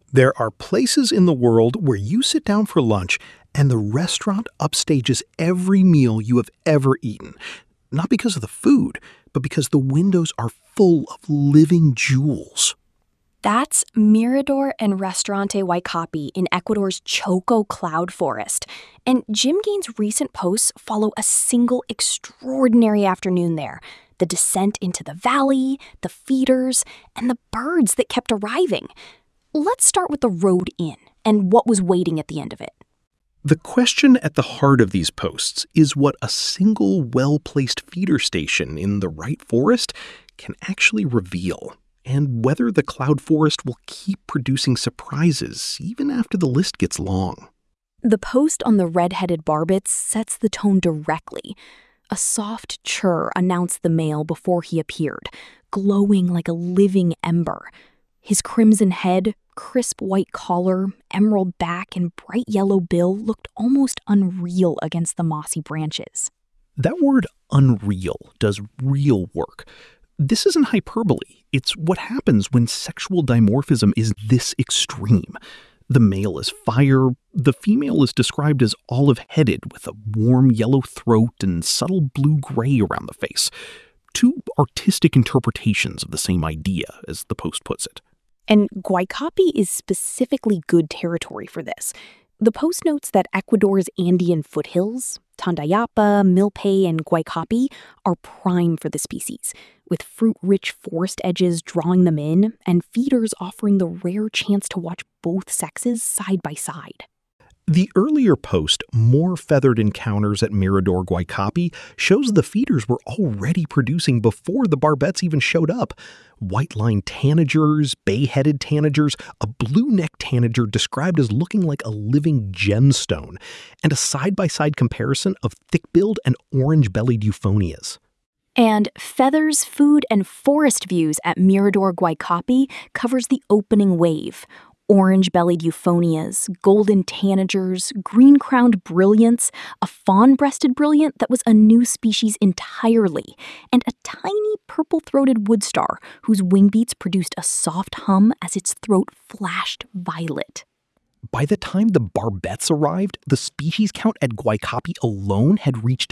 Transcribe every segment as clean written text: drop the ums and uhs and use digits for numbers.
There are places in the world where you sit down for lunch and the restaurant upstages every meal you have ever eaten. Not because of the food, but because the windows are full of living jewels. That's Mirador and Restaurante Waikapi in Ecuador's Choco Cloud Forest. And Jim Gaines' recent posts follow a single extraordinary afternoon there. The descent into the valley, the feeders, and the birds that kept arriving. Let's start with the road in and what was waiting at the end of it. The question at the heart of these posts is what a single well-placed feeder station in the right forest can actually reveal, and whether the cloud forest will keep producing surprises even after the list gets long. The post on the red-headed barbets sets the tone directly. A soft chirr announced the male before he appeared, glowing like a living ember. His crimson head, crisp white collar, emerald back, and bright yellow bill looked almost unreal against the mossy branches. That word unreal does real work. This isn't hyperbole. It's what happens when sexual dimorphism is this extreme. The male is fire, the female is described as olive-headed with a warm yellow throat and subtle blue-gray around the face. Two artistic interpretations of the same idea, as the post puts it. And Guaycapi is specifically good territory for this. The post notes that Ecuador's Andean foothills, Tandayapa, Milpay, and Guaycapi, are prime for the species, with fruit-rich forest edges drawing them in and feeders offering the rare chance to watch both sexes side by side. The earlier post, More Feathered Encounters at Mirador Guaycapi, shows the feeders were already producing before the barbets even showed up. White-lined tanagers, bay-headed tanagers, a blue-necked tanager described as looking like a living gemstone, and a side-by-side comparison of thick-billed and orange-bellied euphonias. And Feathers, Food, and Forest Views at Mirador Guaycapi covers the opening wave. Orange-bellied euphonias, golden tanagers, green-crowned brilliants, a fawn-breasted brilliant that was a new species entirely, and a tiny purple-throated woodstar whose wingbeats produced a soft hum as its throat flashed violet. By the time the barbets arrived, the species count at Guaycapi alone had reached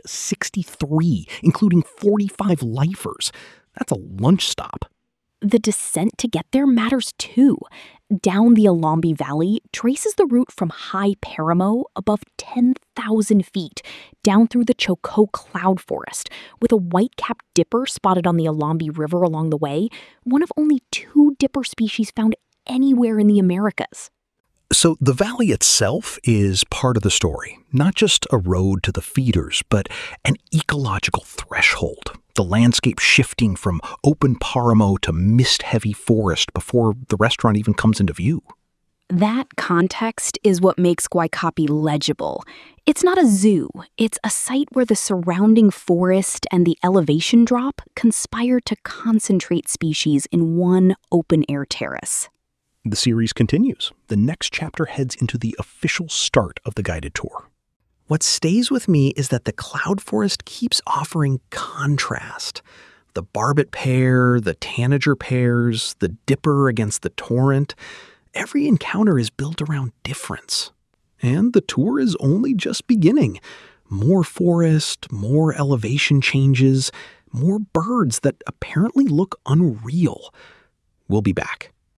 63, including 45 lifers. That's a lunch stop. The descent to get there matters too. Down the Alambi Valley traces the route from High Paramo, above 10,000 feet, down through the Choco Cloud Forest, with a white-capped dipper spotted on the Alambi River along the way, one of only 2 dipper species found anywhere in the Americas. So the valley itself is part of the story, not just a road to the feeders, but an ecological threshold. The landscape shifting from open paramo to mist-heavy forest before the restaurant even comes into view. That context is what makes Guaycapi legible. It's not a zoo. It's a site where the surrounding forest and the elevation drop conspire to concentrate species in one open-air terrace. The series continues. The next chapter heads into the official start of the guided tour. What stays with me is that the cloud forest keeps offering contrast. The barbet pair, the tanager pairs, the dipper against the torrent. Every encounter is built around difference. And the tour is only just beginning. More forest, more elevation changes, more birds that apparently look unreal. We'll be back.